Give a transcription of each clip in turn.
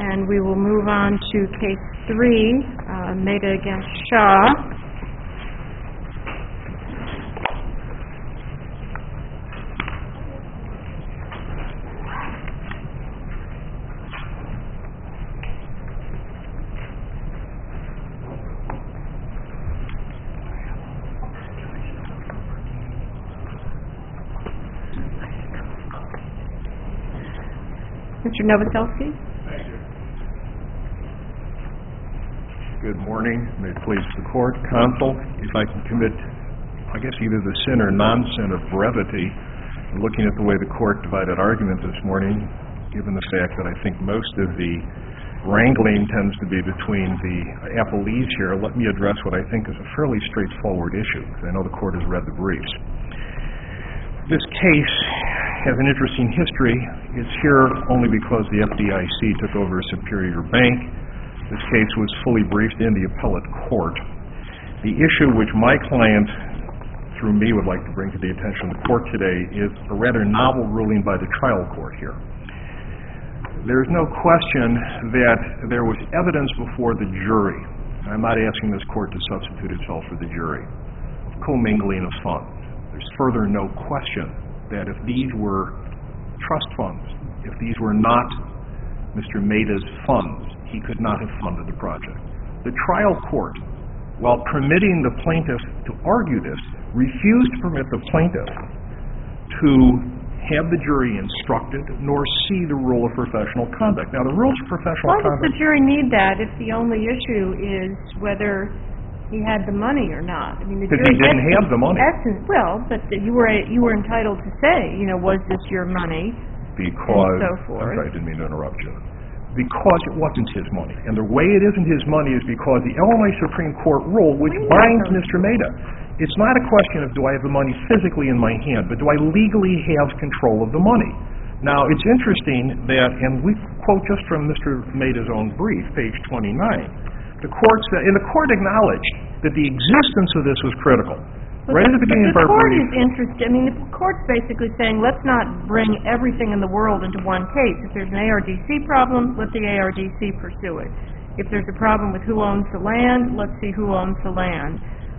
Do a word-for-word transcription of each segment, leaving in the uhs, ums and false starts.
and we will move on to case three, uh, Mehta against Shaw. Mister Novoselsky. Thank you. Good morning. May it please the court. Counsel, if I can commit, I guess, either the sin or non-sin of brevity, looking at the way the court divided argument this morning, given the fact that I think most of the wrangling tends to be between the appellees here, let me address what I think is a fairly straightforward issue. I know the court has read the briefs. This case has an interesting history. It's here only because the F D I C took over Superior Bank. This case was fully briefed in the appellate court. The issue which my client, through me, would like to bring to the attention of the court today is a rather novel ruling by the trial court here. There's no question that there was evidence before the jury. I'm not asking this court to substitute itself for the jury. Commingling of funds. There's further no question that if these were trust funds, if these were not Mister Mehta's funds, he could not have funded the project. The trial court, while permitting the plaintiff to argue this, refused to permit the plaintiff to have the jury instructed nor see the rule of professional conduct. Now, the rules of professional Why conduct... Why does the jury need that if the only issue is whether he had the money or not? I mean, the Because jury he didn't have the money. Essence, well, but you were you were entitled to say, you know, was this your money? Because... And so forth. I'm sorry, I didn't mean to interrupt you. Because it wasn't his money. And the way it isn't his money is because the Illinois Supreme Court rule, which binds Mister Mehta, it's not a question of do I have the money physically in my hand, but do I legally have control of the money? Now, it's interesting that, and we quote just from Mister Mehta's own brief, page twenty-nine, the court said, and the court acknowledged that the existence of this was critical. But right at the beginning of our brief. The court is interested, I mean, the court's basically saying, let's not bring everything in the world into one case. If there's an A R D C problem, let the A R D C pursue it. If there's a problem with who owns the land, let's see who owns the land.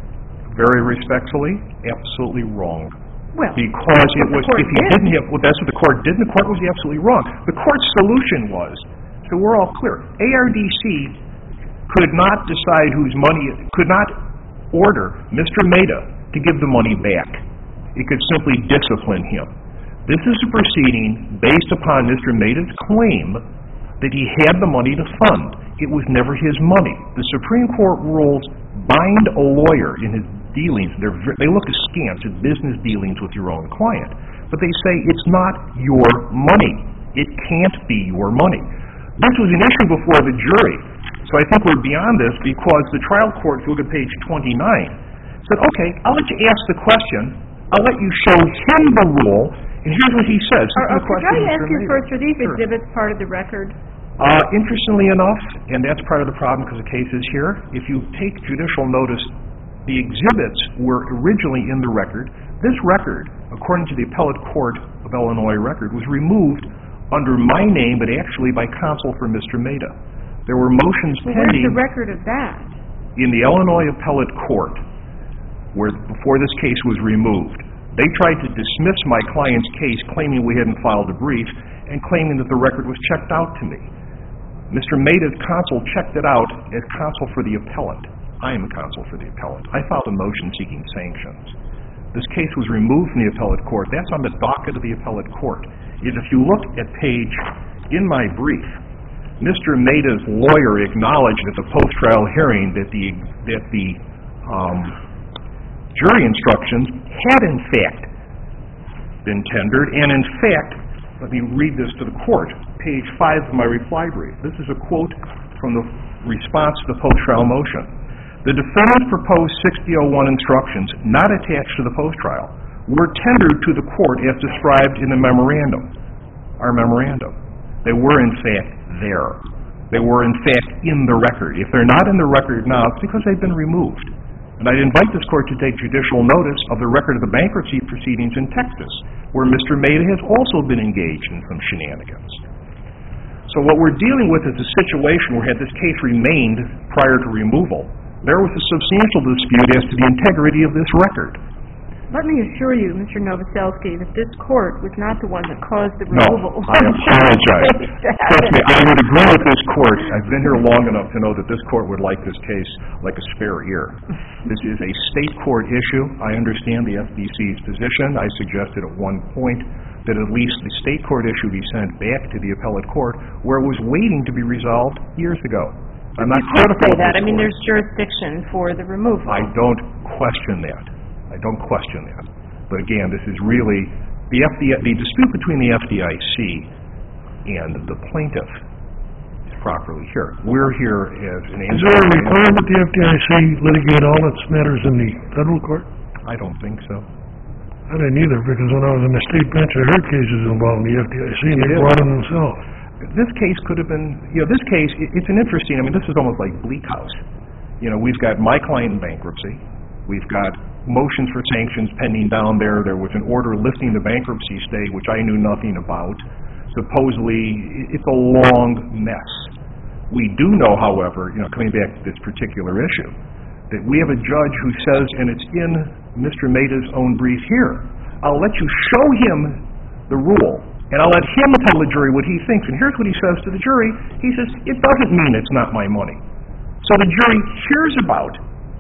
Very respectfully, absolutely wrong. Well, because it was, if he did. didn't have, well, that's what the court did, and the court was absolutely wrong. The court's solution was, so we're all clear, A R D C could not decide whose money, could not order Mister Mehta to give the money back. It could simply discipline him. This is a proceeding based upon Mister Mehta's claim that he had the money to fund. It was never his money. The Supreme Court rules bind a lawyer in his dealings. They're, they look askance at business dealings with your own client. But they say it's not your money. It can't be your money. This was an issue before the jury. So I think we're beyond this because the trial court, if you look at page twenty-nine, said, okay, I'll let you ask the question. I'll let you show him the rule. And here's what he says. Are, are, could I ask you first, are these sure. exhibits part of the record? Uh, interestingly enough, and that's part of the problem because the case is here, if you take judicial notice, the exhibits were originally in the record. This record, according to the appellate court of Illinois record, was removed under my name, but actually by counsel for Mister Mehta. There were motions well, pending... Where's the record of that? In the Illinois appellate court, where before this case was removed. They tried to dismiss my client's case, claiming we hadn't filed a brief, and claiming that the record was checked out to me. Mister Mehta's counsel checked it out as counsel for the appellant. I am a counsel for the appellant. I filed a motion seeking sanctions. This case was removed from the appellate court. That's on the docket of the appellate court. Is if you look at page, in my brief, Mister Mehta's lawyer acknowledged at the post-trial hearing that the, that the um, jury instructions had in fact been tendered, and in fact, let me read this to the court, page five of my reply brief. This is a quote from the response to the post-trial motion. The defendant's proposed sixty oh one instructions, not attached to the post-trial, were tendered to the court as described in the memorandum, our memorandum. They were in fact there. They were in fact in the record. If they're not in the record now, it's because they've been removed. And I'd invite this court to take judicial notice of the record of the bankruptcy proceedings in Texas, where Mister Mehta has also been engaged in some shenanigans. So what we're dealing with is a situation where had this case remained prior to removal, there was a substantial dispute as to the integrity of this record. Let me assure you, Mister Novoselsky, that this court was not the one that caused the No, removal. I apologize. Trust me, I would agree with this court. I've been here long enough to know that this court would like this case like a spare ear. This is a state court issue. I understand the F B C's position. I suggested at one point that at least the state court issue be sent back to the appellate court where it was waiting to be resolved years ago. I'm not critical say of that. this I mean, court. there's jurisdiction for the removal. I don't question that. I don't question that. But again, this is really the F D I, the dispute between the F D I C and the plaintiff is properly here. We're here as an answer. Is there a requirement the F D I C litigate all its matters in the federal court? I don't think so. I didn't either, because when I was in the state bench, I heard cases involving the F D I C, and they brought them themselves. This case could have been, you know, this case, it, it's an interesting, I mean, this is almost like Bleak House. You know, we've got my client in bankruptcy. We've got motions for sanctions pending down there. There was an order lifting the bankruptcy stay, which I knew nothing about. Supposedly, it's a long mess. We do know, however, you know, coming back to this particular issue, that we have a judge who says, and it's in Mister Maida's own brief here, I'll let you show him the rule, and I'll let him tell the jury what he thinks. And here's what he says to the jury. He says, it doesn't mean it's not my money. So the jury hears about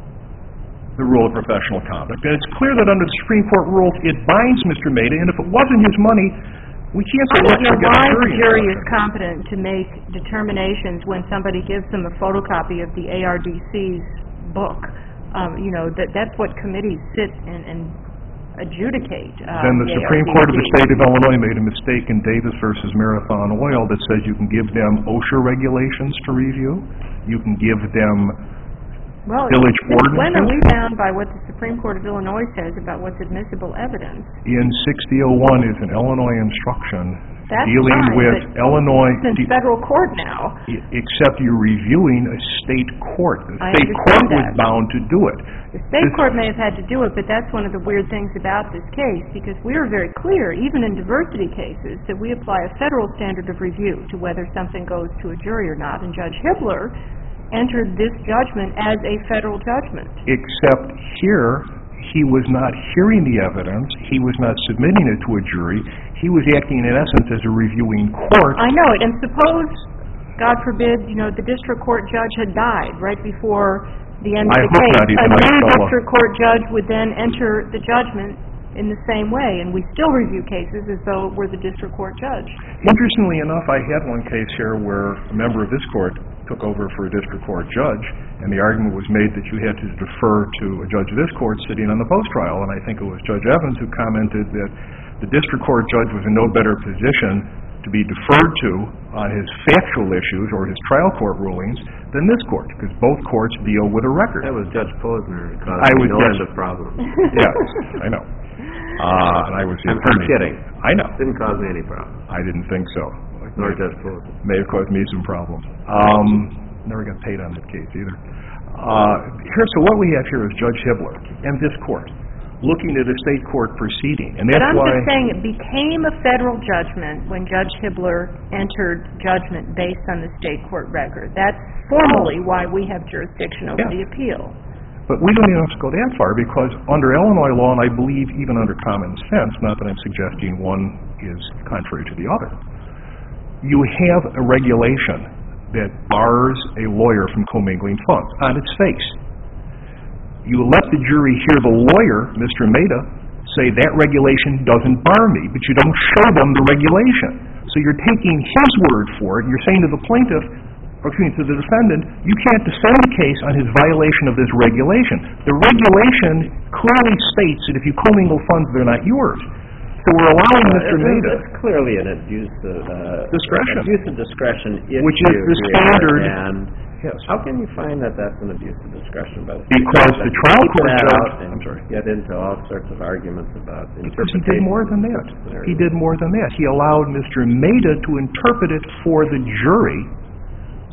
the rule of professional conduct, and it's clear that under the Supreme Court rules, it binds Mister Maida, and if it wasn't his money, we can't say, I let's don't know forget why the the jury. jury is competent to make determinations when somebody gives them a photocopy of the A R D C's book. Um, you know, that that's what committees sit and, and adjudicate. Uh, Then the Supreme Court of the State of Illinois made a mistake in Davis versus Marathon Oil that says you can give them OSHA regulations to review, you can give them well, village since when are ordinances. we bound by what the Supreme Court of Illinois says about what's admissible evidence? In sixty oh one is an Illinois instruction That's dealing fine, with but Illinois, it's in de- federal court now. except you're reviewing a state court. The I state understand court was that. bound to do it. The state This- court may have had to do it, but that's one of the weird things about this case, because we are very clear, even in diversity cases, that we apply a federal standard of review to whether something goes to a jury or not, and Judge Hibbler entered this judgment as a federal judgment. Except here, he was not hearing the evidence, he was not submitting it to a jury, he was acting in essence as a reviewing court. I know it, and suppose, God forbid, you know, the district court judge had died right before the end of I the hope case. not, he's a A nice new fellow. district court judge would then enter the judgment in the same way, and we still review cases as though it were the district court judge. Interestingly enough, I had one case here where a member of this court took over for a district court judge, and the argument was made that you had to defer to a judge of this court sitting on the post-trial, and I think it was Judge Evans who commented that the district court judge was in no better position to be deferred to on his factual issues or his trial court rulings than this court, because both courts deal with a record. That was Judge Posner who caused I was no yes. end of problems. Yes, I know. Uh, and I was the I'm, I'm attorney. kidding. I know. Didn't cause me any problems. I didn't think so. Nor Judge Posner. May have caused me some problems. Um, never got paid on that case either. Uh, here, so what we have here is Judge Hibbler and this court looking at a state court proceeding, and that's But I'm why. just saying it became a federal judgment when Judge Hibbler entered judgment based on the state court record. That's formally why we have jurisdiction over Yeah. the appeal. But we don't even have to go that far, because under Illinois law, and I believe even under common sense, not that I'm suggesting one is contrary to the other, you have a regulation that bars a lawyer from commingling funds on its face. You let the jury hear the lawyer, Mister Maida, say that regulation doesn't bar me, but you don't show them the regulation. So you're taking his word for it, and you're saying to the plaintiff, or excuse me, to the defendant, you can't defend the case on his violation of this regulation. The regulation clearly states that if you commingle funds, they're not yours. So we're allowing Uh, Mister it's- Maida, It's clearly an abuse of uh, Discretion. abuse of discretion issue Which is the here, standard. And yes, how can you find that that's an abuse of discretion by the because the trial Keep court that judge, out and I'm sorry, get into all sorts of arguments about because interpretation. he did more than that. He did more than that. He allowed Mister Maida to interpret it for the jury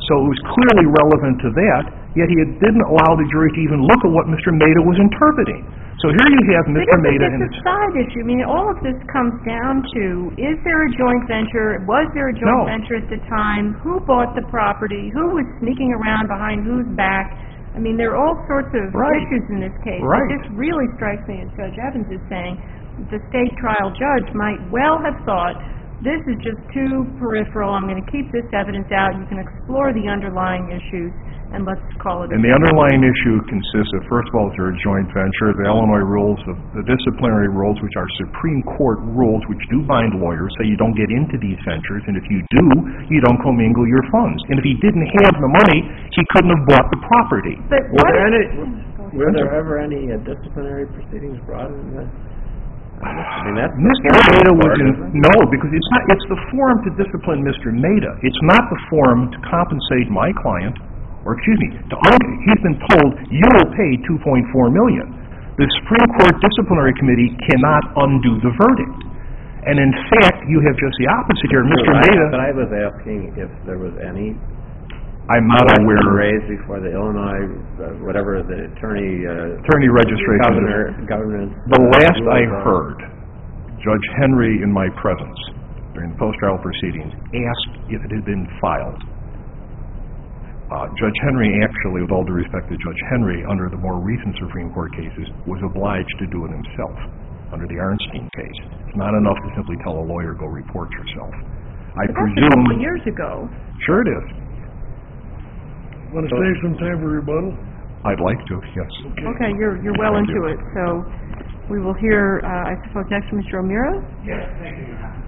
So it was clearly relevant to that, yet he didn't allow the jury to even look at what Mister Maida was interpreting. So here you have Mister Maida and it's a side issue. I mean, all of this comes down to, is there a joint venture? Was there a joint No. venture at the time? Who bought the property? Who was sneaking around behind whose back? I mean, there are all sorts of Right. issues in this case. Right. But this really strikes me, as Judge Evans is saying, the state trial judge might well have thought, this is just too peripheral, I'm going to keep this evidence out, you can explore the underlying issues, and let's call it a... And the underlying issue consists of, first of all, is there a joint venture? The Illinois rules, of the disciplinary rules, which are Supreme Court rules, which do bind lawyers, say you don't get into these ventures, and if you do, you don't commingle your funds. And if he didn't have the money, he couldn't have bought the property. But Were what there if- any, were there ever any uh, disciplinary proceedings brought in the, I mean, that's... Mister Maida was in, no, because it's not, it's the forum to discipline Mister Maida. It's not the forum to compensate my client, or excuse me, to argue. He's been told, you will pay two point four million dollars. The Supreme Court Disciplinary Committee cannot undo the verdict. And in fact, you have just the opposite here. Mister But I- Maida, But I was asking if there was any I'm not aware, raised before the Illinois, uh, whatever the attorney... Uh, attorney registration. Governor, governor... The last I uh, heard, Judge Henry, in my presence, during the post-trial proceedings, asked if it had been filed. Uh, Judge Henry actually, with all due respect to Judge Henry, under the more recent Supreme Court cases, was obliged to do it himself, under the Arnstein case. It's not enough to simply tell a lawyer, go report yourself. I But that's a presume... couple of years ago. Sure it is. Want to save some time for rebuttal? I'd like to, yes. Okay, you're, you're well into it, so we will hear, uh, I suppose, next from Mister O'Meara? Yes, thank you, Your Honor.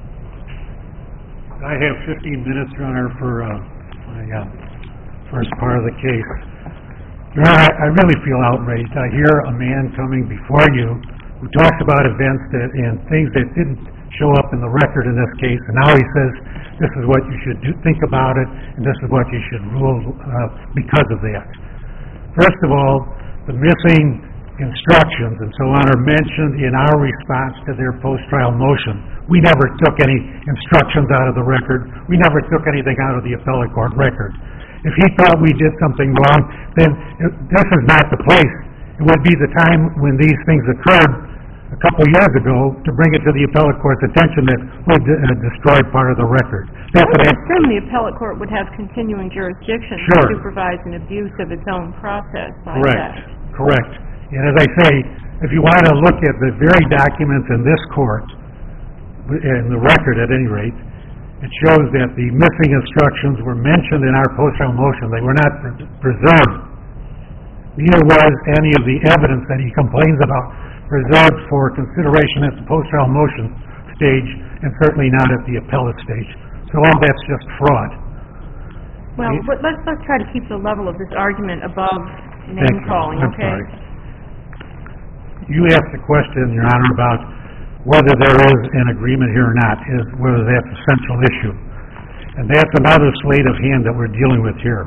I have fifteen minutes, Your Honor, for uh, my uh, first part of the case. Your Honor, I, I really feel outraged. I hear a man coming before you who talks about events that, and things that didn't show up in the record in this case, and now he says this is what you should do, think about it, and this is what you should rule uh, because of that. First of all, the missing instructions and so on are mentioned in our response to their post-trial motion. We never took any instructions out of the record. We never took anything out of the appellate court record. If he thought we did something wrong, then it, this is not the place. It would be the time when these things occurred a couple years ago to bring it to the appellate court's attention that we uh, destroyed part of the record. That's I what would I... assume the appellate court would have continuing jurisdiction Sure. to supervise an abuse of its own process by Correct, that. correct. And as I say, if you want to look at the very documents in this court, in the record at any rate, it shows that the missing instructions were mentioned in our post-trial motion. They were not pre- preserved. Neither was any of the evidence that he complains about preserved for consideration at the post-trial motion stage, and certainly not at the appellate stage. So all that's just fraud. Well, Ye- but let's, let's try to keep the level of this argument above Thank you. name-calling, I'm okay? sorry. You asked the question, Your Honor, about whether there is an agreement here or not, is whether that's a central issue. And that's another sleight of hand that we're dealing with here.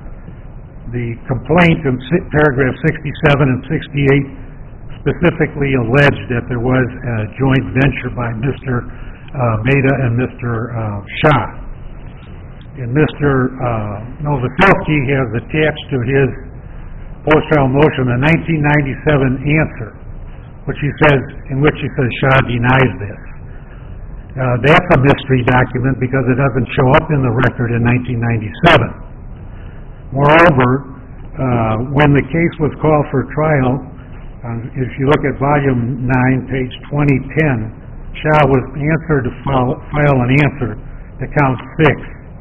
The complaint in si- paragraph sixty-seven and sixty-eight specifically alleged that there was a joint venture by Mister Uh, Maida and Mister Uh, Shah. And Mister Uh, Novoselsky has attached to his post-trial motion a nineteen ninety-seven answer, which he says, in which he says Shah denies this. Uh, that's a mystery document because it doesn't show up in the record in nineteen ninety-seven. Moreover, uh, when the case was called for trial, um, if you look at volume nine, page twenty ten, Shah was answered to file, file an answer to count six.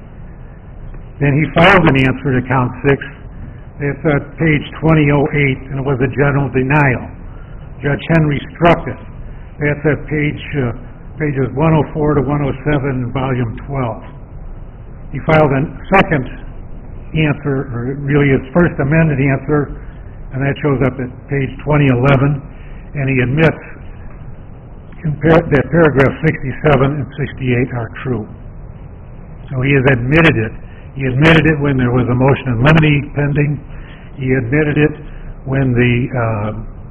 Then he filed an answer to count six. It's at page twenty oh eight, and it was a general denial. Judge Henry struck it. That's at page uh, pages one oh four to one oh seven in volume twelve. He filed a second answer, or really his first amended answer, and that shows up at page twenty eleven, and he admits that paragraph sixty-seven and sixty-eight are true. So he has admitted it. He admitted it when there was a motion in limine pending. He admitted it when the uh,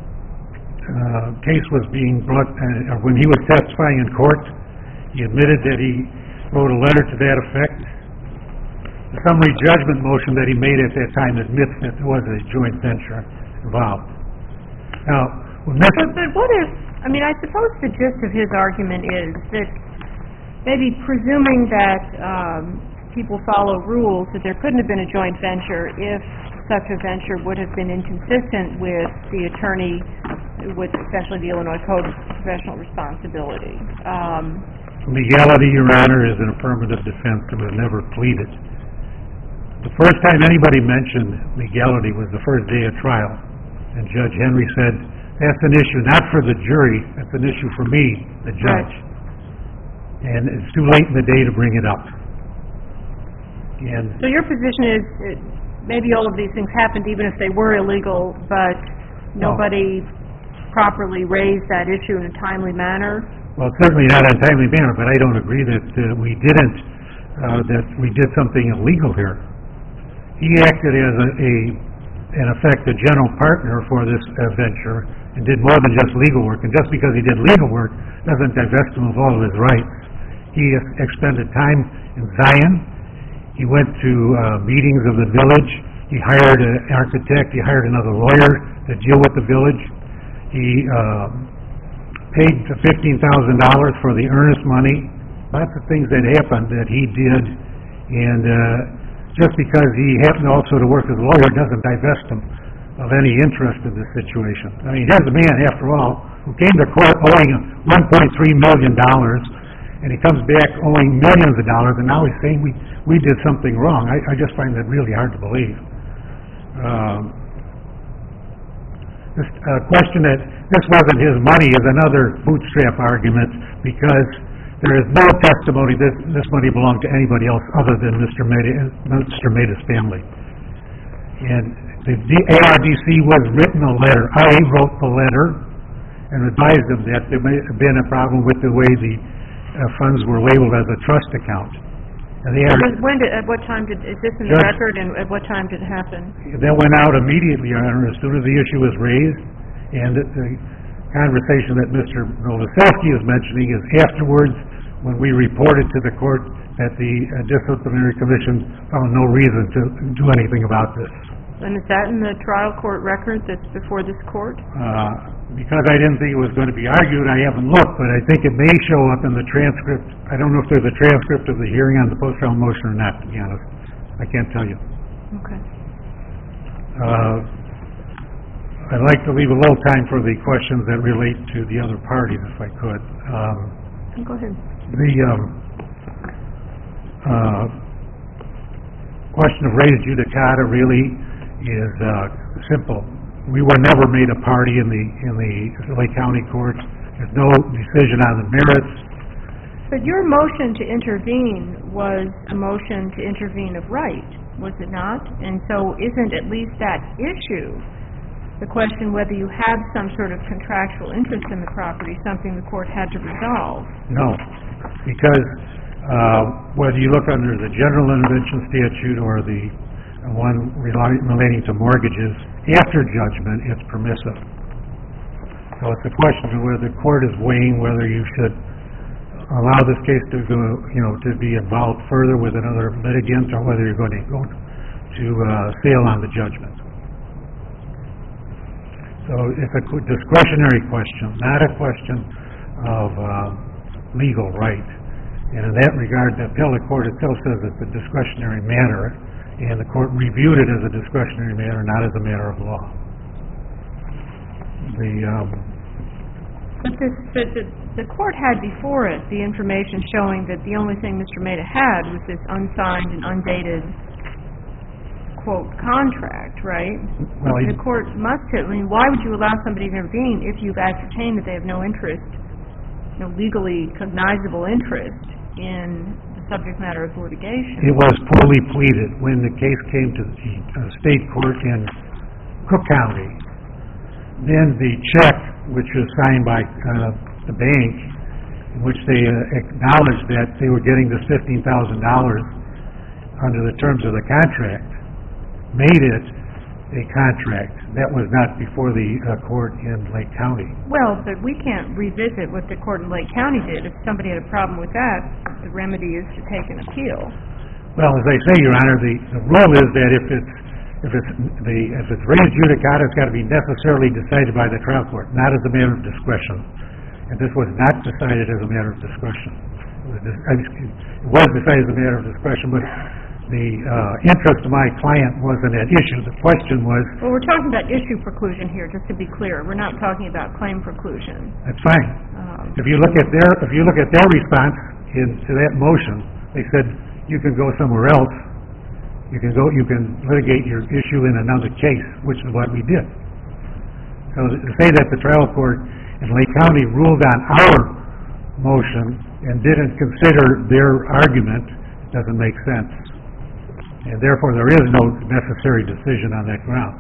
uh, case was being brought, uh, or when he was testifying in court. He admitted that he wrote a letter to that effect. the summary judgment motion that he made at that time admits that there was a joint venture involved. Now, when Mister But, but what if, I mean, I suppose the gist of his argument is that maybe presuming that um, people follow rules, that there couldn't have been a joint venture if such a venture would have been inconsistent with the attorney, with especially the Illinois Code of Professional Responsibility. Um, Legality, Your Honor, is an affirmative defense that was never pleaded. The first time anybody mentioned legality was the first day of trial, and Judge Henry said, that's an issue not for the jury, that's an issue for me, the judge. And it's too late in the day to bring it up. And So your position is, uh, maybe all of these things happened even if they were illegal, but No. nobody properly raised that issue in a timely manner? Well, certainly not in a timely manner, but I don't agree that uh, we didn't, uh, that we did something illegal here. He acted as a, a in effect, a general partner for this uh, venture and did more than just legal work. And just because he did legal work doesn't divest him of all of his rights. He expended time in Zion. He went to uh, meetings of the village. He hired an architect. He hired another lawyer to deal with the village. He uh, paid fifteen thousand dollars for the earnest money. Lots of things that happened that he did. And uh, just because he happened also to work as a lawyer doesn't divest him of any interest in this situation. I mean, here's a man, after all, who came to court owing one point three million dollars, and he comes back owing millions of dollars, and now he's saying we, we did something wrong. I, I just find that really hard to believe. Um, this uh, question that this wasn't his money is another bootstrap argument, because there is no testimony that this money belonged to anybody else other than Mister Maida, Mister Maida's family. And the A R D C was written a letter. I wrote the letter and advised them that there may have been a problem with the way the uh, funds were labeled as a trust account. And they are, When did, at what time did, is this in the Judge- record, and at what time did it happen? that went out immediately, Your Honor, as soon as the issue was raised. And the, the conversation that Mister Novoselsky is mentioning is afterwards, when we reported to the court that the uh, disciplinary commission found no reason to do anything about this. And is that in the trial court record that's before this court? Uh, because I didn't think it was going to be argued, I haven't looked, but I think it may show up in the transcript. I don't know if there's a transcript of the hearing on the post-trial motion or not, to be honest. I can't tell you. Okay. Uh, I'd like to leave a little time for the questions that relate to the other parties, if I could. Um, Go ahead. The um, uh, question of res judicata really is uh, simple. We were never made a party in the in the Lake County court. There's no decision on the merits. But your motion to intervene was a motion to intervene of right, was it not? And so isn't at least that issue, the question whether you have some sort of contractual interest in the property, something the court had to resolve? No, because uh, whether you look under the general intervention statute or the one rela- relating to mortgages, after judgment, it's permissive. So it's a question of whether the court is weighing whether you should allow this case to go, you know, to be involved further with another litigant, or whether you're going to go to uh, sail on the judgment. So it's a discretionary question, not a question of uh, legal right. And in that regard, the appellate court itself says it's a discretionary matter, and the court reviewed it as a discretionary matter, not as a matter of law. The um, But this, but the, the court had before it the information showing that the only thing Mister Maida had was this unsigned and undated, quote, contract, right? Well, he- The court must have, I mean, why would you allow somebody to intervene if you've ascertained that they have no interest, no legally cognizable interest in the subject matter of litigation? it was poorly pleaded when the case came to the uh, state court in Cook County. Then the check, which was signed by uh, the bank, in which they uh, acknowledged that they were getting this fifteen thousand dollars under the terms of the contract, made it a contract. That was not before the uh, court in Lake County. Well, but we can't revisit what the court in Lake County did. If somebody had a problem with that, the remedy is to take an appeal. Well, as I say, Your Honor, the, the rule is that if it's, if it's the, if it's res judicata, it's got to be necessarily decided by the trial court, not as a matter of discretion. And this was not decided as a matter of discretion. It was, dis- excuse, it was decided as a matter of discretion, but the uh, interest of my client wasn't at issue. The question was... Well, we're talking about issue preclusion here, just to be clear. We're not talking about claim preclusion. That's fine. Um, If you look at their, if you look at their response in, to that motion, they said, you can go somewhere else. You can go, you can litigate your issue in another case, which is what we did. So to say that the trial court in Lake County ruled on our motion and didn't consider their argument doesn't make sense. And therefore, there is no necessary decision on that ground.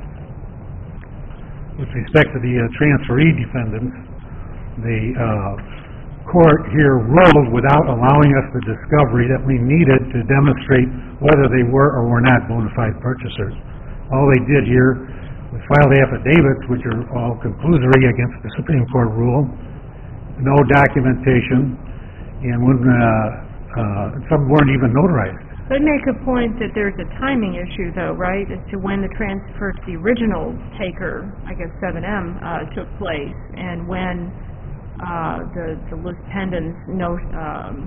With respect to the uh, transferee defendants, the uh, court here ruled without allowing us the discovery that we needed to demonstrate whether they were or were not bona fide purchasers. All they did here was filed affidavits, which are all conclusory against the Supreme Court rule, no documentation, and when, uh, uh, some weren't even notarized. They make a point that there's a timing issue, though, right, as to when the transfer to the original taker, I guess seven M, uh, took place, and when uh, the, the lis pendens no, um,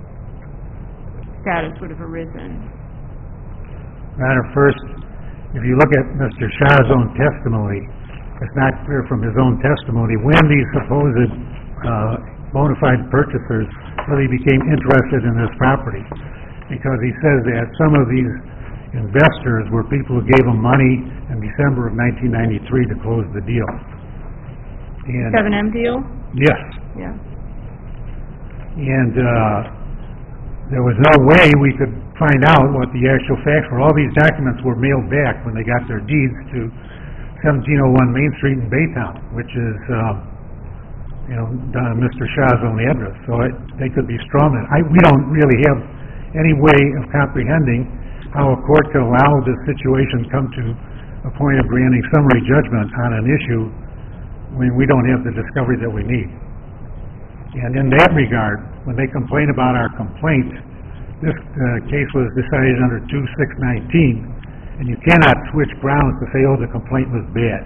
status would have arisen. Your Honor, first, if you look at Mister Shah's own testimony, it's not clear from his own testimony when these supposed uh, bona fide purchasers really became interested in this property. Because he says that some of these investors were people who gave him money in December of nineteen ninety-three to close the deal. And seven M deal? yes. Yeah. And uh, there was no way we could find out what the actual facts were. All these documents were mailed back when they got their deeds to seventeen oh one Main Street in Baytown, which is, uh, you know, Mister Shah's own address. So it, they could be strawmen. I, we don't really have any way of comprehending how a court could allow this situation come to a point of granting summary judgment on an issue when we don't have the discovery that we need. And in that regard, when they complain about our complaint, this uh, case was decided under two six nineteen, and you cannot switch grounds to say, oh, the complaint was bad.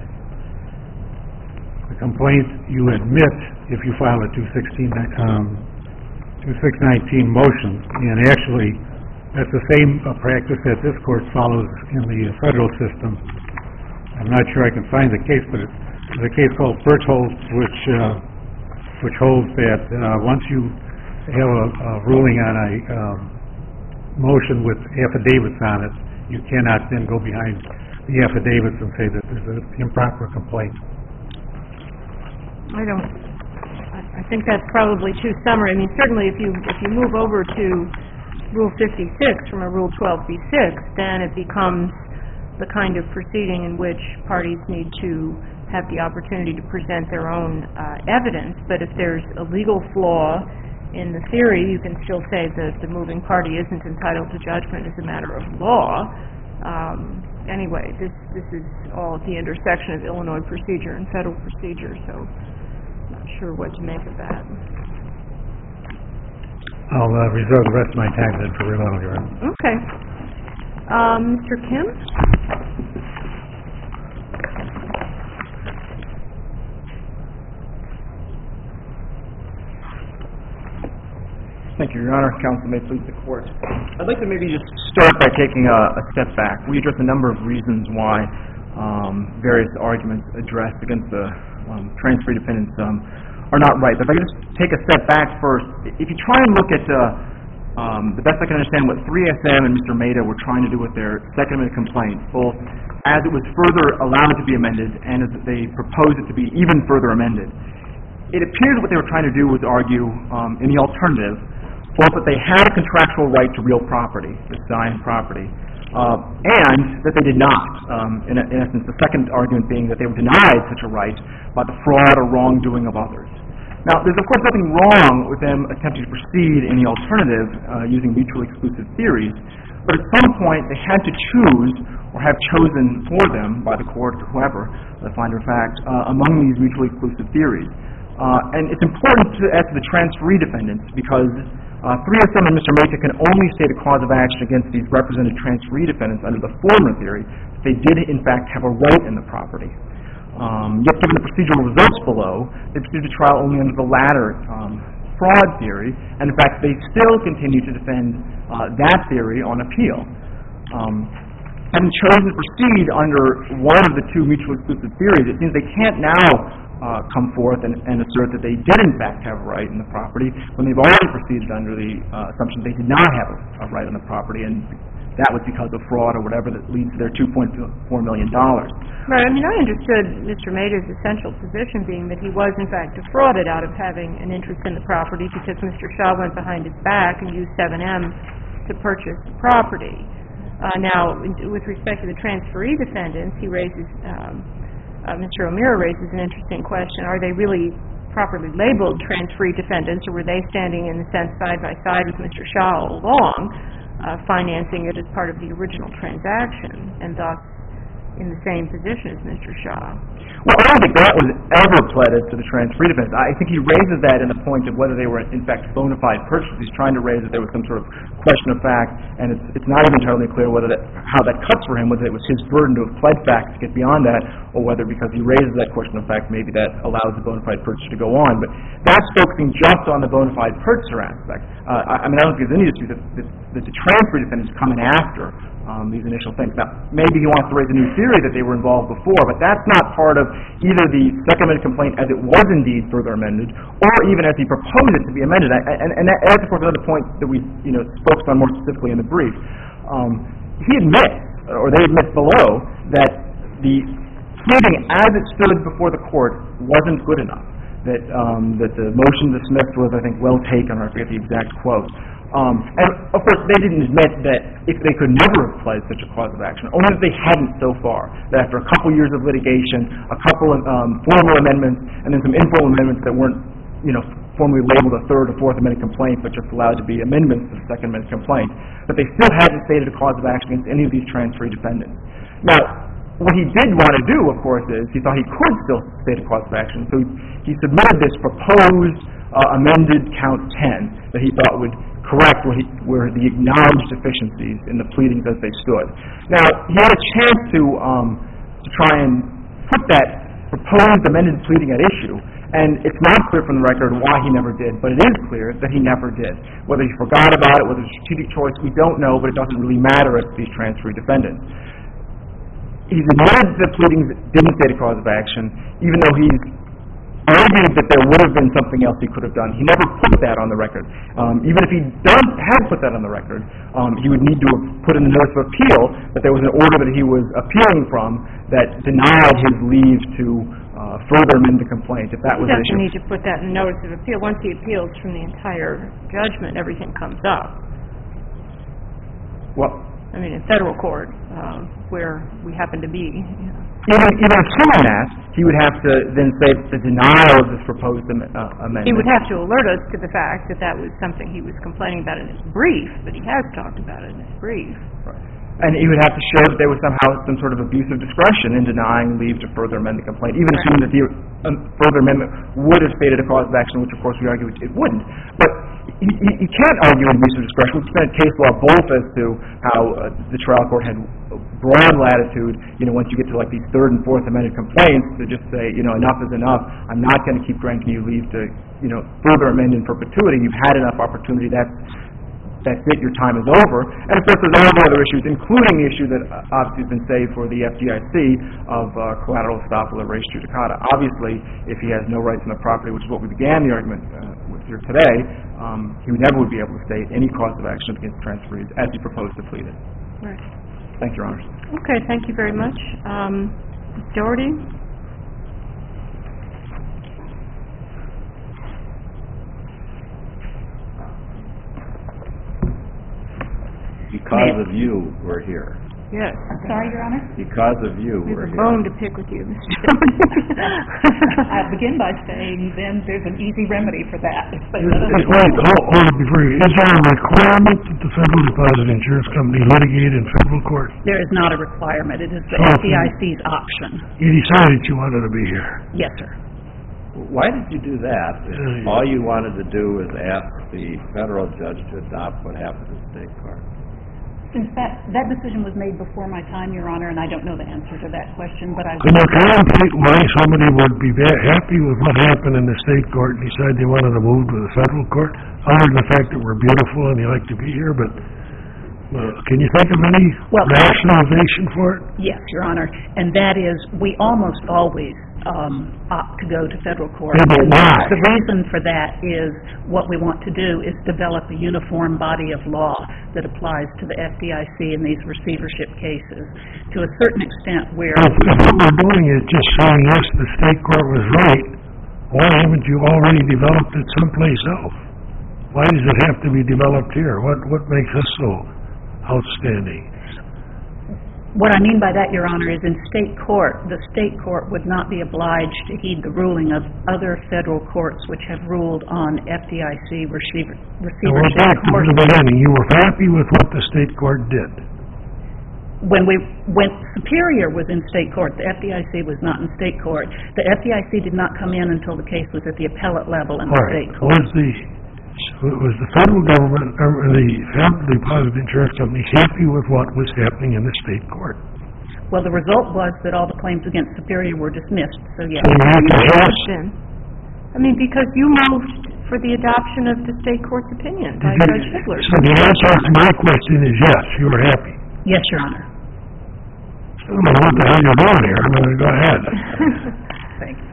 The complaint you admit if you file a two sixteen um, two six nineteen motion, and actually that's the same uh, practice that this court follows in the uh, federal system. I'm not sure I can find the case, but it's, there's a case called Berthold, which uh, which holds that uh, once you have a, a ruling on a um, motion with affidavits on it, you cannot then go behind the affidavits and say that there's an improper complaint. I don't... I think that's probably too summary. I mean, certainly if you if you move over to Rule fifty-six from a Rule twelve B six, then it becomes the kind of proceeding in which parties need to have the opportunity to present their own uh, evidence. But if there's a legal flaw in the theory, you can still say that the moving party isn't entitled to judgment as a matter of law. Um, anyway, this this is all at the intersection of Illinois procedure and federal procedure, so not sure what to make of that. I'll uh, reserve the rest of my time then for rebuttal, Your Honor. Okay. Um, Mister Kim? Thank you, Your Honor. Counsel may please the court. I'd like to maybe just start by taking a, a step back. We addressed a number of reasons why um, various arguments addressed against the um, transfer defendants um, are not right. But if I could just take a step back first, if you try and look at, uh, um, the best I can understand, what three S M and Mister Maida were trying to do with their Second Amendment complaint, both as it was further allowed to be amended and as they proposed it to be even further amended, it appears what they were trying to do was argue um, in the alternative, both that they had a contractual right to real property, this dying property, uh, and that they did not. Um, in, in essence, the second argument being that they were denied such a right by the fraud or wrongdoing of others. Now, there's of course nothing wrong with them attempting to proceed in the alternative uh, using mutually exclusive theories, but at some point they had to choose or have chosen for them by the court or whoever, the finder of fact, uh, among these mutually exclusive theories. Uh, and it's important to, as to the transferee defendants because Uh, three oh seven, Mister Mesa can only state a cause of action against these represented transferee defendants under the former theory that they did, in fact, have a right in the property. Um, yet, given the procedural results below, they proceeded to trial only under the latter um, fraud theory, and in fact, they still continue to defend uh, that theory on appeal. Um, having chosen to proceed under one of the two mutually exclusive theories, it seems they can't now Uh, come forth and, and assert that they did in fact have a right in the property when they've already proceeded under the uh, assumption they did not have a, a right in the property, and that was because of fraud or whatever that leads to their two point four million dollars. Right. I mean, I understood Mister Mader's essential position being that he was in fact defrauded out of having an interest in the property because Mister Shaw went behind his back and used seven M to purchase the property. Uh, now, with respect to the transferee defendants, he raises um, Uh, Mister O'Meara raises an interesting question. Are they really properly labeled transferee defendants, or were they standing, in a sense, side by side with Mister Shaw all along, uh, financing it as part of the original transaction, and thus in the same position as Mister Shaw? Well, I don't think that was ever pleaded to the transferee defendants. I think he raises that in the point of whether they were, in fact, bona fide purchasers. He's trying to raise that there was some sort of question of fact, and it's, it's not even entirely clear whether that, how that cuts for him, whether it was his burden to have pled facts to get beyond that, or whether because he raises that question of fact, maybe that allows the bona fide purchaser to go on. But that's focusing just on the bona fide purchaser aspect. Uh, I, I mean, I don't think there's any dispute that, that, that the transferee defendants come in after Um, these initial things. Now, maybe he wants to raise a new theory that they were involved before, but that's not part of either the second amended complaint as it was indeed further amended, or even as he proposed it to be amended. I, and, and that's, of course, another point that we, you know, focused on more specifically in the brief. Um, he admits, or they admit below, that the pleading as it stood before the court wasn't good enough. That um, that the motion dismissed was, I think, well taken, or I forget the exact quote. Um, and, of course, they didn't admit that if they could never have pled such a cause of action, only if they hadn't so far, that after a couple years of litigation, a couple of um, formal amendments, and then some informal amendments that weren't, you know, formally labeled a third or fourth amendment complaint, but just allowed to be amendments to the second amendment complaint, but they still hadn't stated a cause of action against any of these transferee defendants. Now, what he did want to do, of course, is he thought he could still state a cause of action, so he, he submitted this proposed uh, amended count ten that he thought would correct where, he, where the acknowledged deficiencies in the pleadings as they stood. Now, he had a chance to um, to try and put that proposed amended pleading at issue, and it's not clear from the record why he never did, but it is clear that he never did. Whether he forgot about it, whether it's a strategic choice, we don't know, but it doesn't really matter as to these transferee defendants. He's admitted the pleadings didn't state a cause of action, even though he's argued that there would have been something else he could have done. He never put that on the record. Um, even if he done, had put that on the record, um, he would need to have put in the notice of appeal that there was an order that he was appealing from that denied his leave to uh, further amend the complaint, if that was the the issue. He doesn't need to put that in the notice of appeal. Once he appeals from the entire judgment, everything comes up. Well, I mean, in federal court, uh, where we happen to be. You know. Even, even assuming that, he would have to then say the denial of this proposed am- uh, amendment. He would have to alert us to the fact that that was something he was complaining about in his brief, but he has talked about it in his brief. Right. And he would have to show that there was somehow some sort of abuse of discretion in denying leave to further amend the complaint, even right. assuming that the um, further amendment would have stated a cause of action, which of course we argue it wouldn't. But he, he, he can't argue an abuse of discretion. We've spent case law both as to how uh, the trial court had broad latitude, you know, once you get to like these third and fourth amended complaints, to just say, you know, enough is enough. I'm not going to keep granting you leave to, you know, further amend in perpetuity. You've had enough opportunity. That's that's it, your time is over. And of course there's all the other issues, including the issue that uh, obviously has been saved for the F D I C of uh, collateral estoppel or res judicata. Obviously, if he has no rights on the property, which is what we began the argument uh, with here today, um, he never would be able to state any cause of action against transferees as he proposed to plead it. Right. Thank you, Your Honors. Okay, thank you very much. Um, Doherty? Because of you, we're here. Yes. I'm sorry, Your Honor? Because of you, We we're have a here. bone to pick with you, Mister Doherty. I begin by saying then there's an easy remedy for that. Wait, hold, hold it before you. Is there a requirement that the Federal Deposit Insurance Company litigate in federal court? There is not a requirement. It is the Okay. F D I C's option. You decided you wanted to be here. Yes, sir. Why did you do that? If all you wanted to do is ask the federal judge to adopt what happened in state court? Since that, that decision was made before my time, Your Honor, and I don't know the answer to that question, but I... Can you contemplate why somebody would be va- happy with what happened in the state court and decide they wanted to move to the federal court, other than the fact that we're beautiful and they like to be here, but uh, can you think of any Well, rationalization for it? Yes, Your Honor, and that is, we almost always um, opt to go to federal court. Yeah, but why? The reason for that is what we want to do is develop a uniform body of law that applies to the F D I C in these receivership cases to a certain extent where... If, if what we're doing is just saying, yes, the state court was right, why haven't you already developed it someplace else? Why does it have to be developed here? What, what makes us so outstanding? What I mean by that, Your Honor, is in state court, the state court would not be obliged to heed the ruling of other federal courts which have ruled on F D I C receiver, Now we're receivership back to court. the beginning. You were happy with what the state court did. When we when Superior was in state court, the F D I C was not in state court. The F D I C did not come in until the case was at the appellate level in the All right. state court. Was the was the federal government or the Family Deposit Insurance Company happy with what was happening in the state court? Well, the result was that all the claims against Superior were dismissed, so yes. So you have to ask, Question. I mean, because you moved for the adoption of the state court's opinion by Judge Figler. so the answer to my question is yes, you were happy. Yes, Your Honor. I don't know what the hell you're doing here. I mean, go ahead. Thank you.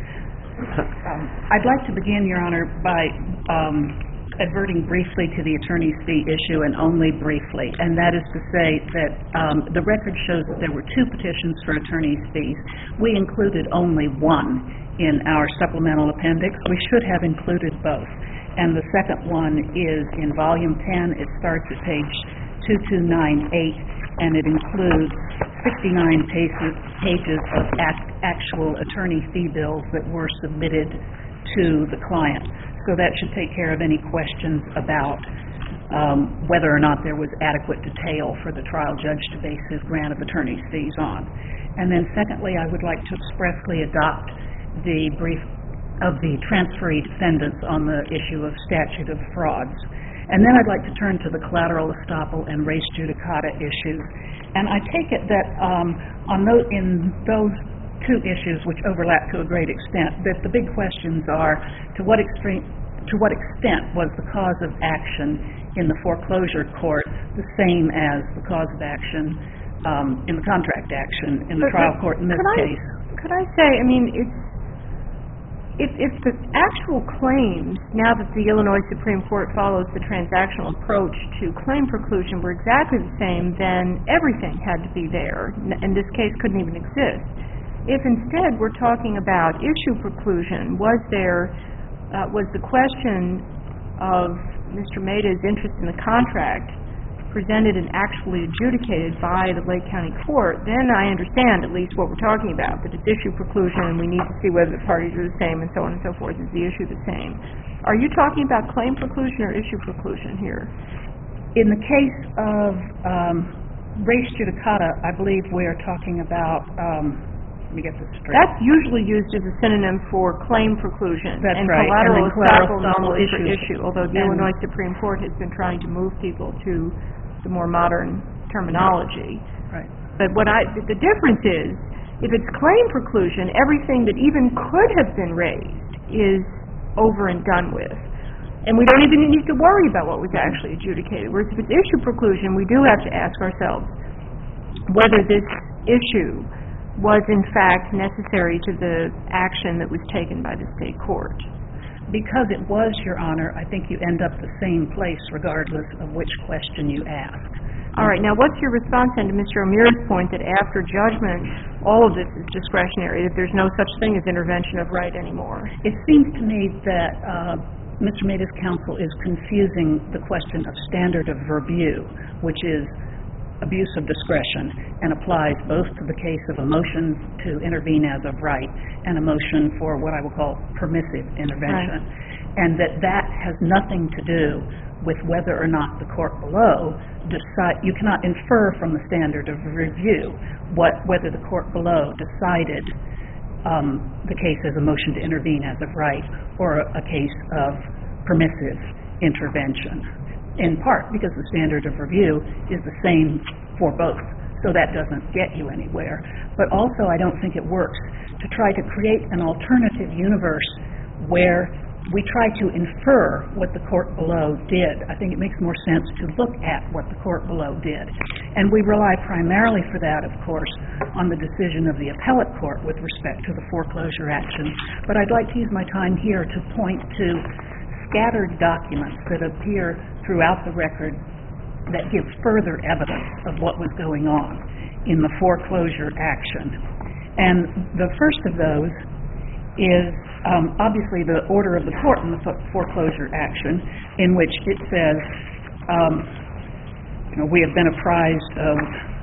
Um, I'd like to begin, Your Honor, by um, adverting briefly to the attorney's fee issue, and only briefly, and that is to say that um, the record shows that there were two petitions for attorney's fees. We included only one in our supplemental appendix. We should have included both. And the second one is in volume ten. It starts at page two two nine eight, and it includes sixty-nine pages, pages of act, actual attorney fee bills that were submitted to the client. So that should take care of any questions about um, whether or not there was adequate detail for the trial judge to base his grant of attorney's fees on. And then secondly, I would like to expressly adopt the brief of the transferee defendants on the issue of statute of frauds. And then I'd like to turn to the collateral estoppel and res judicata issues. And I take it that um, on those, in those two issues, which overlap to a great extent, that the big questions are to what extreme, to what extent was the cause of action in the foreclosure court the same as the cause of action um, in the contract action in the But- trial but court in this could I- case? Could I say, I mean, it's, if, if the actual claims, now that the Illinois Supreme Court follows the transactional approach to claim preclusion, were exactly the same, then everything had to be there, n- and this case couldn't even exist. If instead we're talking about issue preclusion, was there, uh, was the question of Mister Maida's interest in the contract presented and actually adjudicated by the Lake County Court, then I understand at least what we're talking about, that it's issue preclusion and we need to see whether the parties are the same and so on and so forth. Is the issue the same? Are you talking about claim preclusion or issue preclusion here? In the case of um, res judicata, I believe we are talking about, um, let me get this straight. That's usually used as a synonym for claim preclusion. That's and right. collateral And then collateral estoppel normally for issues. issue, although the And- Illinois Supreme Court has been trying to move people to the more modern terminology. Right. But what I, the difference is, if it's claim preclusion, everything that even could have been raised is over and done with. And we don't even need to worry about what was actually adjudicated. Whereas if it's issue preclusion, we do have to ask ourselves whether this issue was in fact necessary to the action that was taken by the state court. Because it was, Your Honor, I think you end up the same place regardless of which question you ask. All right, now what's your response then to Mister Amir's point that after judgment, all of this is discretionary, that there's no such thing as intervention of right anymore? It seems to me that uh, Mister Maida's counsel is confusing the question of standard of review, which is abuse of discretion, and applies both to the case of a motion to intervene as of right and a motion for what I will call permissive intervention. Right. And that that has nothing to do with whether or not the court below decide, you cannot infer from the standard of review what, whether the court below decided um, the case as a motion to intervene as of right or a case of permissive intervention, in part because the standard of review is the same for both, so that doesn't get you anywhere. But also, I don't think it works to try to create an alternative universe where we try to infer what the court below did. I think it makes more sense to look at what the court below did. And we rely primarily for that, of course, on the decision of the appellate court with respect to the foreclosure action. But I'd like to use my time here to point to scattered documents that appear throughout the record that give further evidence of what was going on in the foreclosure action. And the first of those is um, obviously the order of the court in the foreclosure action, in which it says, um, you know, we have been apprised of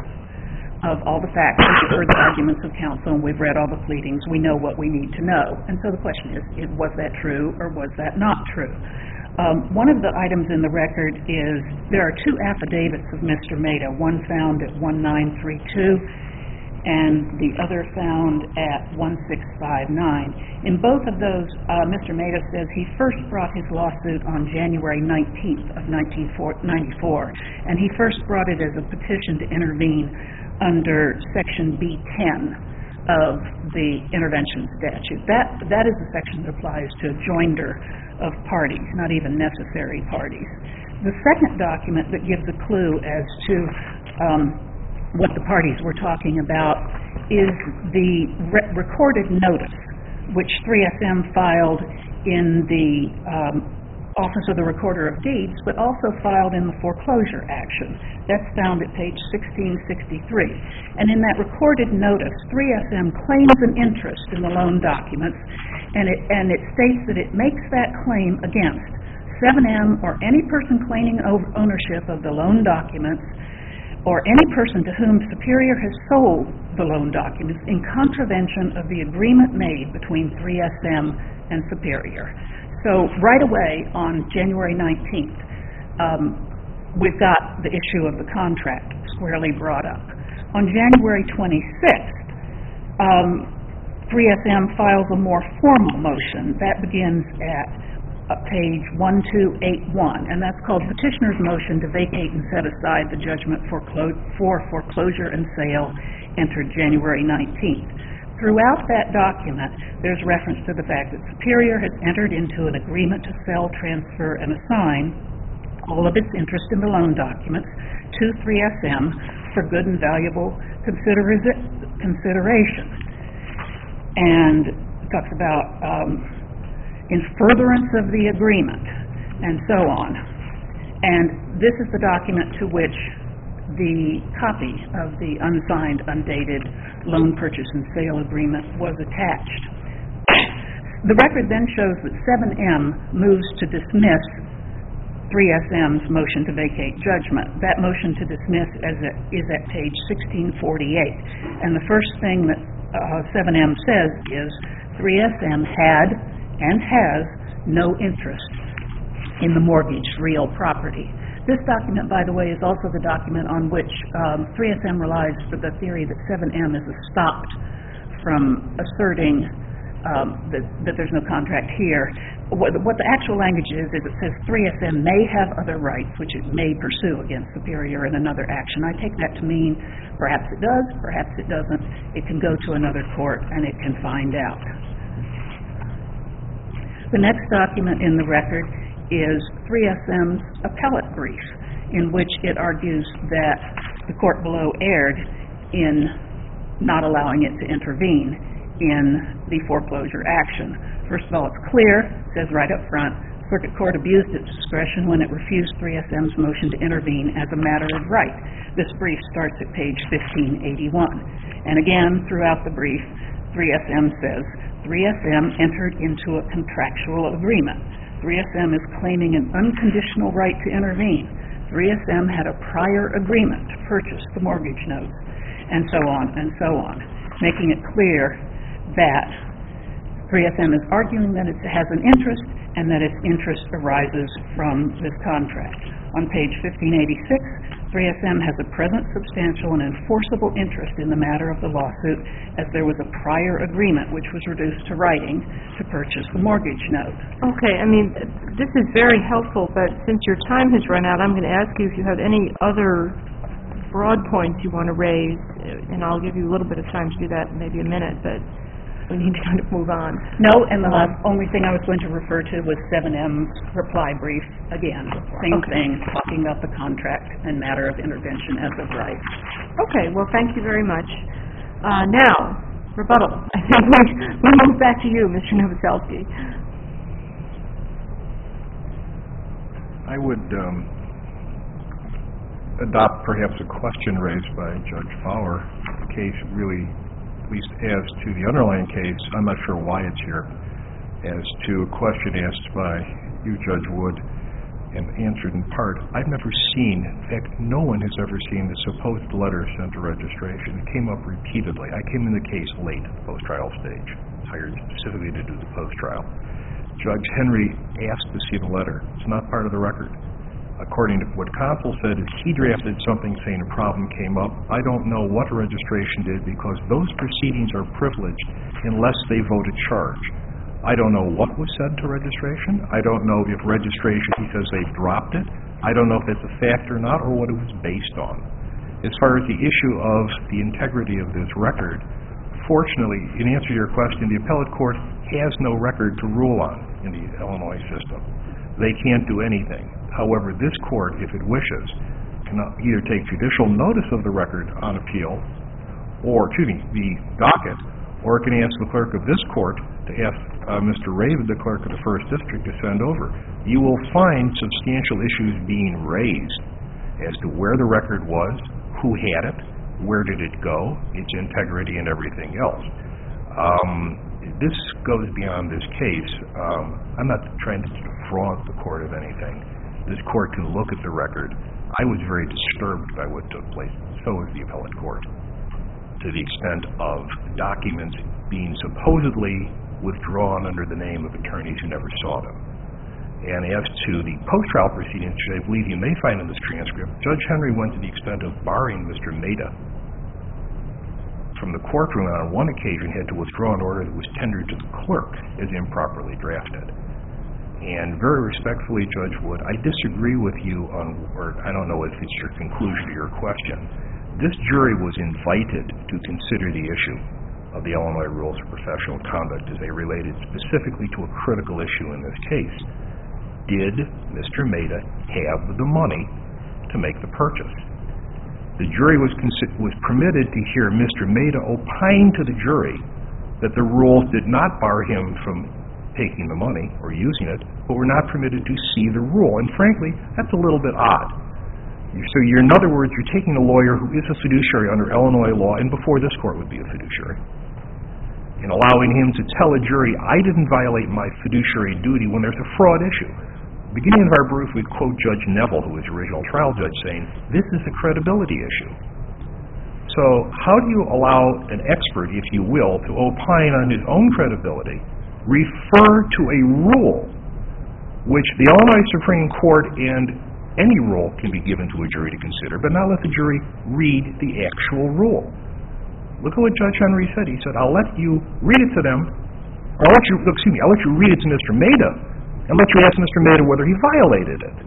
of all the facts, we've heard the arguments of counsel, and we've read all the pleadings. We know what we need to know. And so the question is, is was that true or was that not true? Um, one of the items in the record is there are two affidavits of Mister Maida, one found at one nine three two and the other found at one six five nine. In both of those, uh, Mister Maida says he first brought his lawsuit on January nineteenth of nineteen ninety-four, and he first brought it as a petition to intervene under Section B ten of the intervention statute. That that is the section that applies to joinder of parties, not even necessary parties. The second document that gives a clue as to um, what the parties were talking about is the re- recorded notice, which three S M filed in the um, Office of the Recorder of Deeds, but also filed in the foreclosure action. That's found at page sixteen sixty-three. And in that recorded notice, three S M claims an interest in the loan documents, and it, and it states that it makes that claim against seven M or any person claiming ownership of the loan documents, or any person to whom Superior has sold the loan documents in contravention of the agreement made between three S M and Superior. So right away on January nineteenth, um, we've got the issue of the contract squarely brought up. On January twenty-sixth, um, three S M files a more formal motion. That begins at uh, page one two eight one, and that's called Petitioner's Motion to Vacate and Set Aside the Judgment for, clo- for Foreclosure and Sale, entered January nineteenth. Throughout that document, there's reference to the fact that Superior has entered into an agreement to sell, transfer, and assign all of its interest in the loan documents to three S M for good and valuable consider- consideration. And it talks about um, in furtherance of the agreement, and so on. And this is the document to which the copy of the unsigned, undated loan purchase and sale agreement was attached. The record then shows that seven M moves to dismiss three S M's motion to vacate judgment. That motion to dismiss is at, is at page sixteen forty-eight. And the first thing that uh, seven M says is three S M had and has no interest in the mortgaged real property. This document, by the way, is also the document on which um, three S M relies for the theory that seven M is stopped from asserting um, that, that there's no contract here. What, what the actual language is, is it says three S M may have other rights which it may pursue against Superior in another action. I take that to mean perhaps it does, perhaps it doesn't. It can go to another court and it can find out. The next document in the record is three S M's appellate brief, in which it argues that the court below erred in not allowing it to intervene in the foreclosure action. First of all, it's clear, it says right up front, Circuit Court abused its discretion when it refused three S M's motion to intervene as a matter of right. This brief starts at page fifteen eighty-one. And again, throughout the brief, three S M says, three S M entered into a contractual agreement. three S M is claiming an unconditional right to intervene. three S M had a prior agreement to purchase the mortgage notes, and so on and so on, making it clear that three S M is arguing that it has an interest and that its interest arises from this contract. On page fifteen eighty-six, three S M has a present, substantial, and enforceable interest in the matter of the lawsuit, as there was a prior agreement which was reduced to writing to purchase the mortgage note. Okay, I mean, this is very helpful, but since your time has run out, I'm going to ask you if you have any other broad points you want to raise, and I'll give you a little bit of time to do that, maybe a minute, but we need to kind of move on. No, and the last, only thing I was going to refer to was seven M's reply brief, again, same Okay. thing, talking about the contract and matter of intervention as of right. Okay, well, thank you very much. Uh, now, rebuttal. I think we, we move back to you, Mister Novoselsky. I would um, adopt perhaps a question raised by Judge Fowler. The case really, at least as to the underlying case, I'm not sure why it's here, as to a question asked by you, Judge Wood, and answered in part. I've never seen, in fact, no one has ever seen the supposed letter sent to registration. It came up repeatedly. I came in the case late at the post-trial stage, hired specifically to do the post-trial. Judge Henry asked to see the letter. It's not part of the record. According to what counsel said, is he drafted something saying a problem came up. I don't know what a registration did because those proceedings are privileged unless they vote a charge. I don't know what was said to registration. I don't know if registration, he says they've dropped it. I don't know if it's a fact or not or what it was based on. As far as the issue of the integrity of this record, fortunately, in answer to your question, the appellate court has no record to rule on in the Illinois system. They can't do anything. However, this court, if it wishes, can either take judicial notice of the record on appeal, or, excuse me, the docket, or it can ask the clerk of this court to ask uh, Mister Raven, the clerk of the First District, to send over. You will find substantial issues being raised as to where the record was, who had it, where did it go, its integrity, and everything else. Um, this goes beyond this case. Um, I'm not trying to defraud the court of anything. This court can look at the record. I was very disturbed by what took place. So was the appellate court, to the extent of documents being supposedly withdrawn under the name of attorneys who never saw them. And as to the post-trial proceedings, which I believe you may find in this transcript, Judge Henry went to the extent of barring Mister Maida from the courtroom, and on one occasion had to withdraw an order that was tendered to the clerk as improperly drafted. And very respectfully, Judge Wood, I disagree with you on, or I don't know if it's your conclusion to your question. This jury was invited to consider the issue of the Illinois Rules of Professional Conduct as they related specifically to a critical issue in this case. Did Mister Maida have the money to make the purchase? The jury was, consi- was permitted to hear Mister Maida opine to the jury that the rules did not bar him from taking the money or using it, but were not permitted to see the rule. And frankly, that's a little bit odd. So you're, in other words, you're taking a lawyer who is a fiduciary under Illinois law, and before this court would be a fiduciary, and allowing him to tell a jury, I didn't violate my fiduciary duty when there's a fraud issue. Beginning of our brief, we quote Judge Neville, who was the original trial judge, saying, this is a credibility issue. So how do you allow an expert, if you will, to opine on his own credibility, refer to a rule which the Illinois Supreme Court and any rule can be given to a jury to consider, but not let the jury read the actual rule? Look at what Judge Henry said. He said, I'll let you read it to them, or I'll let you, excuse me, I'll let you read it to Mister Maida, and let you ask Mister Maida whether he violated it.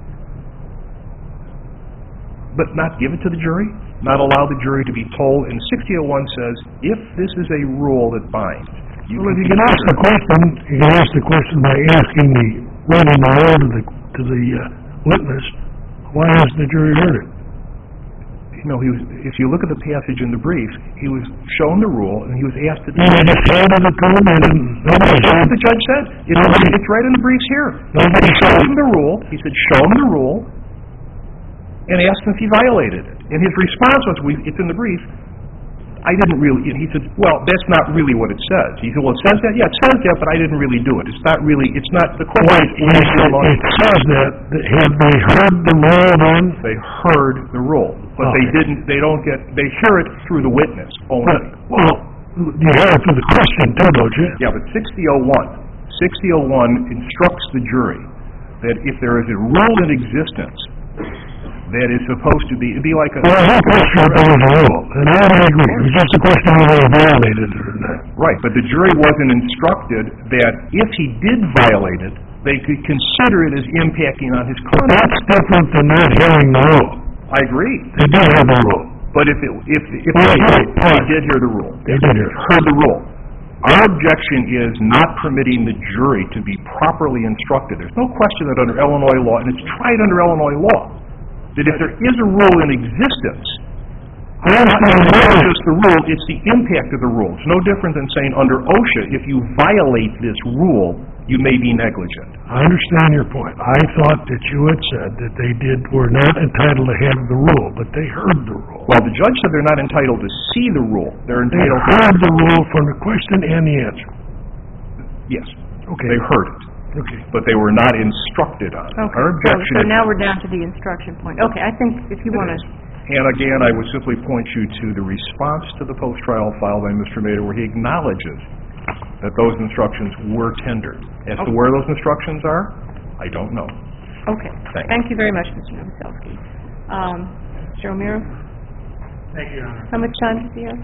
But not give it to the jury, not allow the jury to be told, and sixty oh one says, if this is a rule that binds, you Well, can if you can ask the question, you can ask the question by asking the, reading the law to the, to the uh, witness, why hasn't the jury heard it? You know, he was, if you look at the passage in the brief, he was shown the rule, and he was asked to... And they just handed it to him, and nobody That's said, what the judge said. It's, Nobody- it's right in the briefs here. Nobody He showed said- him the rule. He said, show him the rule, and asked him if he violated it. And his response was, we, it's in the brief, I didn't really... And he said, well, that's not really what it says. He said, well, it says that? Yeah, it says that, but I didn't really do it. It's not really... It's not... The court... wait, wait, it says that, that had they heard the law then? They heard the rule, but they Okay. didn't... They don't get... They hear it through the witness only. Well, you hear it through the question too, don't you? Yeah, but sixty oh one, sixty oh one instructs the jury that if there is a rule in existence that is supposed to be, it'd be like a... Well, I question if there was a rule, and I I agree, it was just a question of whether he violated it or not. Right, but the jury wasn't instructed that if he did violate it, they could consider it as impacting on his But conduct. that's different than not hearing the rule. I agree. They did hear the rule. But if it, if, if Well, they, right, they right. did hear the rule. They did hear it. Heard the rule. Our objection is not permitting the jury to be properly instructed. There's no question that under Illinois law, and it's tried under Illinois law, that if there is a rule in existence, I it's understand not that. just the rule, it's the impact of the rule. It's no different than saying under OSHA, if you violate this rule, you may be negligent. I understand your point. I thought that you had said that they did, were not entitled to have the rule, but they heard the rule. Well, the judge said they're not entitled to see the rule. They're They entitled to... heard the rule from the question and the answer. Yes, Okay. they heard it, Okay. but they were not instructed on it. Okay, Our so, objection so is... now we're down to the instruction point. Okay, I think if you want to, And again, I would simply point you to the response to the post-trial file by Mister Mader, where he acknowledges that those instructions were tendered. As to Okay. where those instructions are, I don't know. okay. Thank you. Thank you very much, Mister Novoselsky. Um, Mister O'Meara, Thank you, Your Honor. how much time does he have?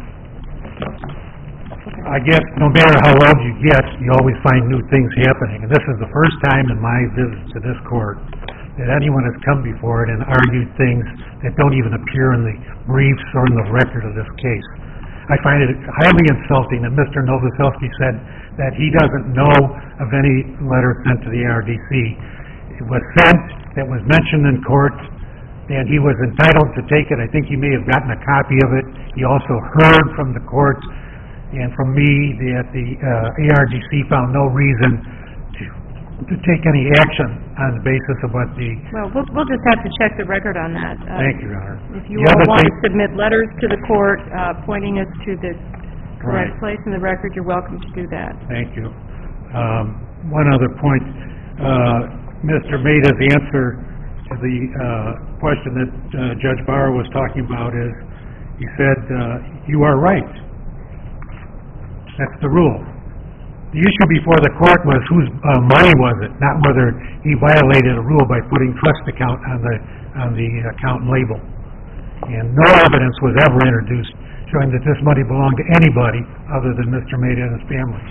I guess no matter how old you get, you always find new things happening. And this is the first time in my visits to this court that anyone has come before it and argued things that don't even appear in the briefs or in the record of this case. I find it highly insulting that Mister Novoselsky said that he doesn't know of any letter sent to the A R D C. It was sent, it was mentioned in court, and he was entitled to take it. I think he may have gotten a copy of it. He also heard from the court and from me that the uh, A R D C found no reason to to take any action on the basis of what the... Well, we'll, we'll just have to check the record on that. Uh, Thank you, Your Honor. If you The all other want to thing- submit letters to the court, uh, pointing us to the correct Right. place in the record, you're welcome to do that. Thank you. Um, One other point, uh, Mister Maida's answer to the uh, question that uh, Judge Bauer was talking about is, he said, uh, "You are right. That's the rule." The issue before the court was whose uh, money was it, not whether he violated a rule by putting trust account on the on the account label. And no evidence was ever introduced showing that this money belonged to anybody other than Mister Maida and his family.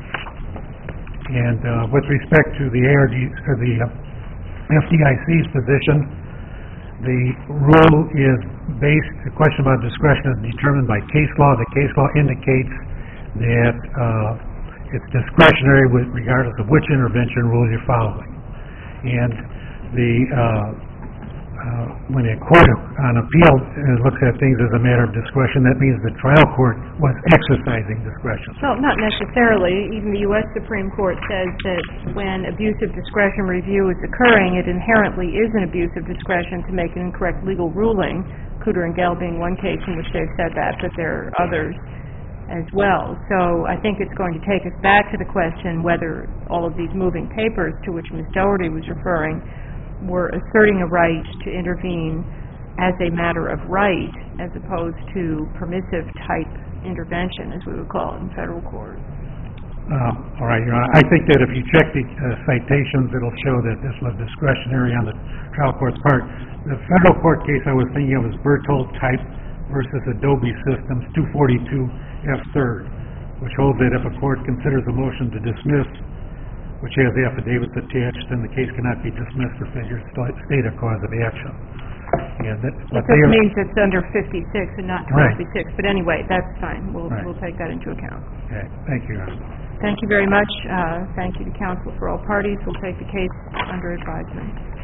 And uh, with respect to the A R D, or the uh, F D I C's position, the rule is based, the question about discretion is determined by case law. The case law indicates that uh, it's discretionary with regardless of which intervention rule you're following. And the uh, uh, when a court on appeal uh, looks at things as a matter of discretion, that means the trial court was exercising discretion. Well, not necessarily. Even the U S Supreme Court says that when abuse of discretion review is occurring, it inherently is an abuse of discretion to make an incorrect legal ruling, Cooter and Gell being one case in which they've said that, but there are others as well. So I think it's going to take us back to the question whether all of these moving papers to which Miz Doherty was referring were asserting a right to intervene as a matter of right as opposed to permissive type intervention, as we would call it in federal court. Uh, all right, Your Honor. I think that if you check the uh, citations, it'll show that this was discretionary on the trial court's part. The federal court case I was thinking of was Berthold Type versus Adobe Systems, two forty-two F third, which holds that if a court considers a motion to dismiss, which has affidavits attached, then the case cannot be dismissed for failure to state a cause of action. And that, That what they just are, means it's under fifty-six and not Right. twenty-six, but anyway, that's fine. We'll, Right. we'll take that into account. okay, thank you, Your Honor. Thank you very much. Uh, thank you to counsel for all parties. We'll take the case under advisement.